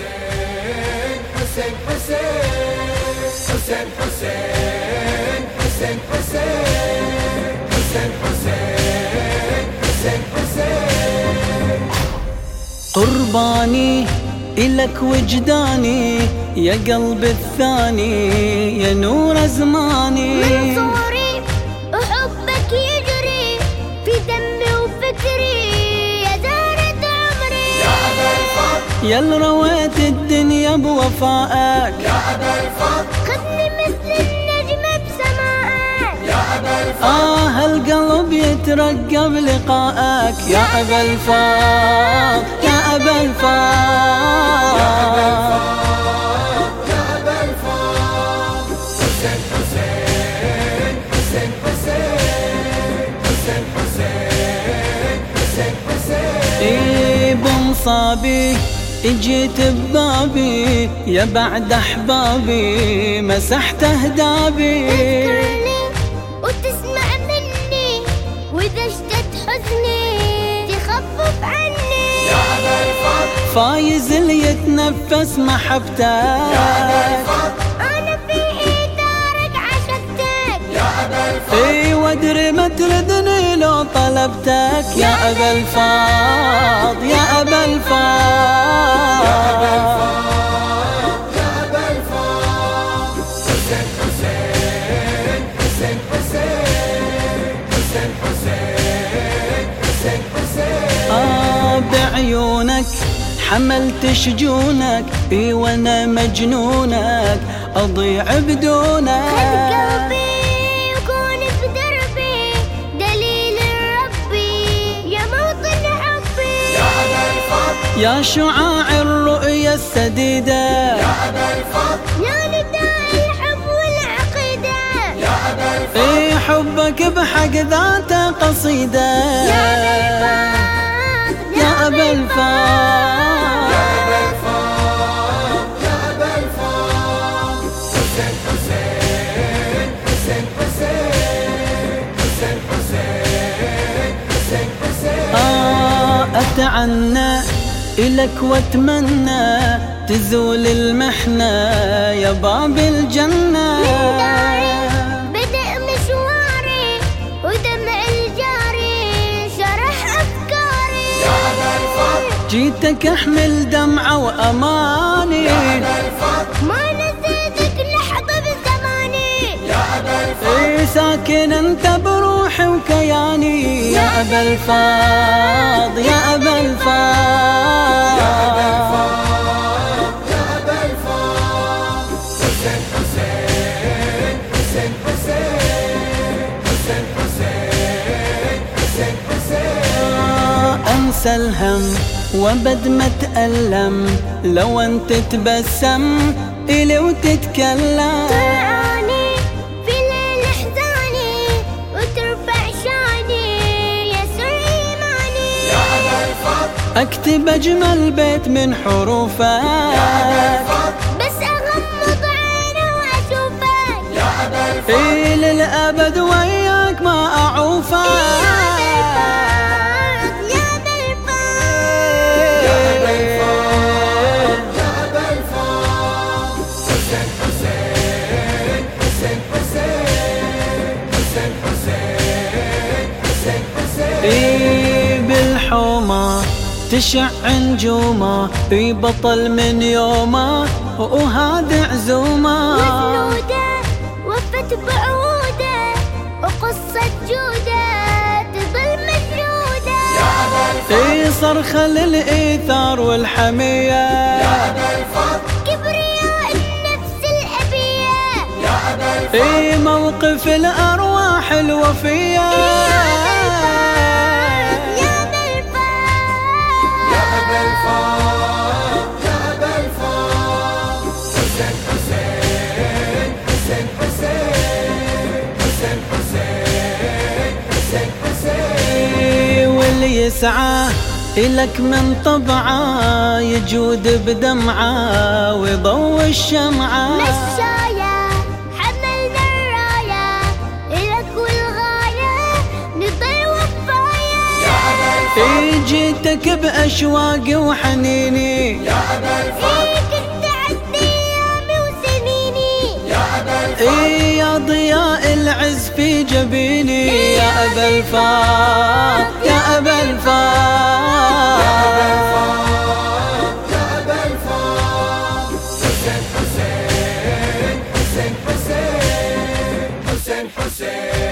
حسين حسين حسين حسين حسين حسين حسين حسين حسين حسين قرباني إلك وجداني يا قلب الثاني يا نور زماني. منظوري وحبك يجري في دمي وفكري يا زهرة عمري. يا أبا الفضل يا اللي رويت الدنيا بوفائك يا أبا الفضل خذني مثل النجم بسمائك يا أبا الفضل القلب يترقب لقائك يا أبا الفضل يا أبا الفضل يا أبا الفضل حسين حسين حسين حسين حسين حسين حسين بمصابي اجيت ببابي يا بعد احبابي مسحت اهدابي. تذكرني وتسمع مني واذا اشتد حزني تخفف عني. يا أبا الفضل فايز اللي يتنفس محبتك يا أبا الفضل انا في ايدارك عشقتك يا أبا الفضل وادري ما تردني لو طلبتك يا أبا الفضل يا أبا الفضل يا أبا الفضل حسين حسين حسين حسين حسين حسين حسين بعيونك حملت شجونك وانا مجنونك اضيع بدونك. خذ قلبي وكون في دربي دليل ربي يا موطن حبي. يا أبا الفضل يا شعاع الرؤيا السديدة يا أبا الفضل يا نداء الحب والعقيدة يا أبا الفضل حبك بحق ذاته قصيدة يا أبا يا الفضل أبا يا الفضل أبا الفضل يا أبا الفضل حسين حسين حسين حسين حسين حسين حسين أتعنى إلك واتمنى تزول المحنة يا باب الجنة. من داري بدأ مشواري ودمع الجاري شرح أفكاري. يا أبا الفضل جيتك احمل دمعة وأماني يا أبا الفضل ما نسيتك لحظة بزماني. يا أبا الفضل ساكن انت بروحي وكياني يا أبا الفضل يا أبا الفضل يا أبا الفضل حسين حسين حسين حسين حسين حسين حسين أنسى الهم وبد ما أتألم لو أنت تبسم إلي وتتكلم. ترعاني في ليل أحزاني وترفع شاني يسر إيماني. يا أبا الفضل أكتب أجمل بيت من حروفك يا أبا الفضل بس أغمض عيني وأشوفك يا أبا الفضل للأبد وياك ما أعوفك. يا أبا يا أبا الفضل الفضل يا أبا الفضل حسين حسين حسين حسين حسين حسين حسين بالحومة تشع نجومه بطل من يومه وهذا عزومه. وجنوده وفت بعوده وقصة جوده تظل مشهودة. يا أبا الفضل صرخة للإيثار والحمية يا أبا الفضل كبرياء النفس الأبية. يا أبا الفضل موقف الأرواح الوفية يا أبا الفضل يا أبا الفضل يا أبا الفضل حسين حسين حسين حسين حسين حسين حسين واللي يسعى إلك من طبعه يجود بدمعه ويضوي الشمعة. مشايا حملنا الراية إلك والغاية نضل وفاية. يا أبا الفضل جيتك بأشواقي وحنيني يا أبا الفضل كنت عد أيامي وسنيني يا أبا الفضل يا ضياء العز في جبيني يا أبا الفاض يا أبا الفاض يا أبا الفضل حسين حسين حسين حسين حسين حسين